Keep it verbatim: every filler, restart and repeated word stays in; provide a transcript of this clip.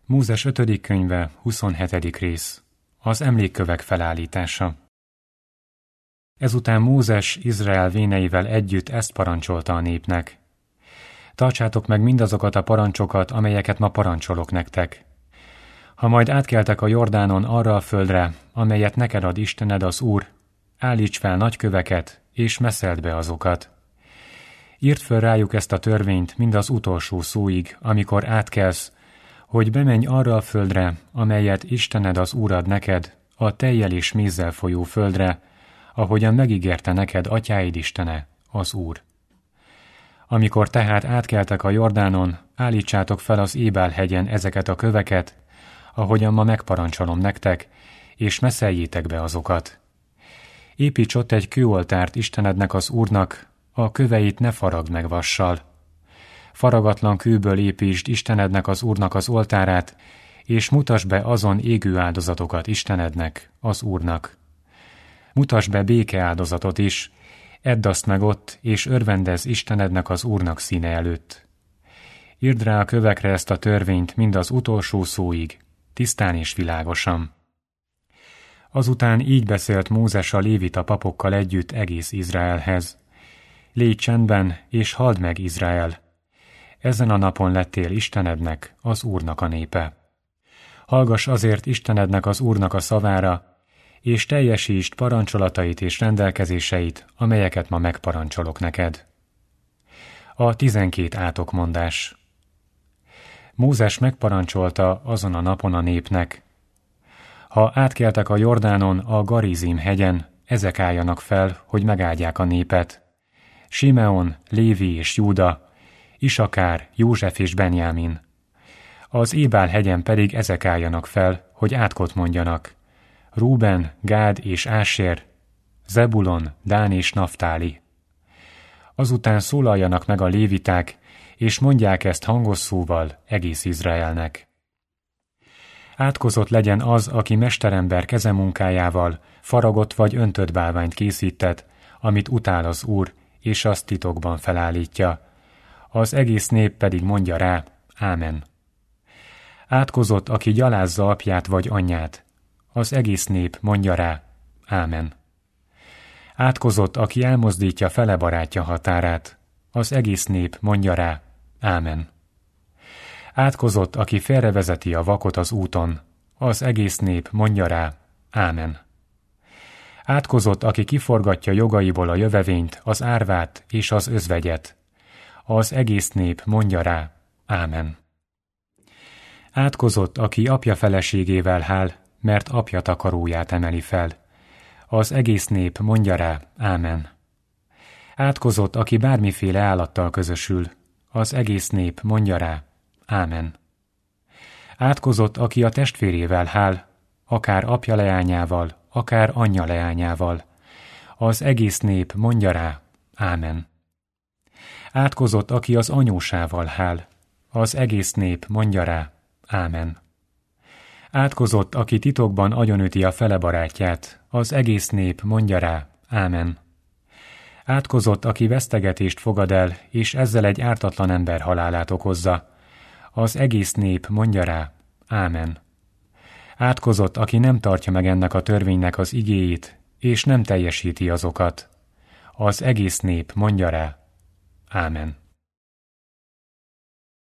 Mózes ötödik könyve, huszonhetedik rész. Az emlékkövek felállítása. Ezután Mózes Izrael véneivel együtt ezt parancsolta a népnek. Tartsátok meg mindazokat a parancsokat, amelyeket ma parancsolok nektek. Ha majd átkeltek a Jordánon arra a földre, amelyet neked ad Istened az Úr, állíts fel nagy köveket, és meszeld be azokat. Írd föl rájuk ezt a törvényt mind az utolsó szóig, amikor átkelsz, hogy bemenj arra a földre, amelyet Istened az Úr ad neked, a tejjel és mézzel folyó földre, ahogyan megígérte neked atyáid Istene, az Úr. Amikor tehát átkeltek a Jordánon, állítsátok fel az Ébál hegyen ezeket a köveket, ahogyan ma megparancsolom nektek, és messzeljétek be azokat. Építs ott egy kőoltárt Istenednek az Úrnak, a köveit ne faragd meg vassal. Faragatlan kőből építsd Istenednek az Úrnak az oltárát, és mutasd be azon égő áldozatokat Istenednek, az Úrnak. Mutasd be béke áldozatot is, edd azt meg ott, és örvendezz Istenednek az Úrnak színe előtt. Írd rá a kövekre ezt a törvényt mind az utolsó szóig, tisztán és világosan. Azután így beszélt Mózes a lévita papokkal együtt egész Izraelhez. Légy csendben, és halld meg, Izrael! Ezen a napon lettél Istenednek, az Úrnak a népe. Hallgass azért Istenednek az Úrnak a szavára, és teljesítsd parancsolatait és rendelkezéseit, amelyeket ma megparancsolok neked. A tizenkét átokmondás. Mózes megparancsolta azon a napon a népnek: ha átkeltek a Jordánon a Garizim hegyen, ezek álljanak fel, hogy megáldják a népet. Simeon, Lévi és Júda, Isakár, József és Benjámin. Az Ébál hegyen pedig ezek álljanak fel, hogy átkot mondjanak: Rúben, Gád és Ásér, Zebulon, Dán és Naftáli. Azután szólaljanak meg a léviták, és mondják ezt hangos szóval egész Izraelnek. Átkozott legyen az, aki mesterember kezemunkájával faragott vagy öntött bálványt készített, amit utál az Úr, és azt titokban felállítja. Az egész nép pedig mondja rá: Ámen. Átkozott, aki gyalázza apját vagy anyját. Az egész nép mondja rá: Ámen. Átkozott, aki elmozdítja fele barátja határát. Az egész nép mondja rá: Ámen. Átkozott, aki félrevezeti a vakot az úton. Az egész nép mondja rá: Ámen. Átkozott, aki kiforgatja jogaiból a jövevényt, az árvát és az özvegyet. Az egész nép mondja rá: Ámen. Átkozott, aki apja feleségével hál, mert apja takaróját emeli fel. Az egész nép mondja rá: Ámen. Átkozott, aki bármiféle állattal közösül. Az egész nép mondja rá: Ámen. Átkozott, aki a testvérével hál, akár apja leányával, akár anyja leányával. Az egész nép mondja rá: Ámen. Átkozott, aki az anyósával hál. Az egész nép mondja rá: Ámen. Átkozott, aki titokban agyonüti a fele barátját. Az egész nép mondja rá: Ámen. Átkozott, aki vesztegetést fogad el, és ezzel egy ártatlan ember halálát okozza. Az egész nép mondja rá: Ámen. Átkozott, aki nem tartja meg ennek a törvénynek az igéit, és nem teljesíti azokat. Az egész nép mondja rá: Ámen.